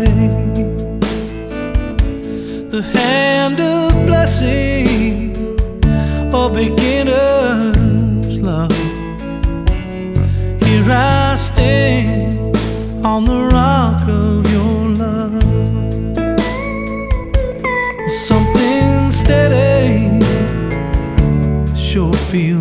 grace, the hand of blessing, or beginner's love. Here I stand on the rock of your love. Something steady sure feels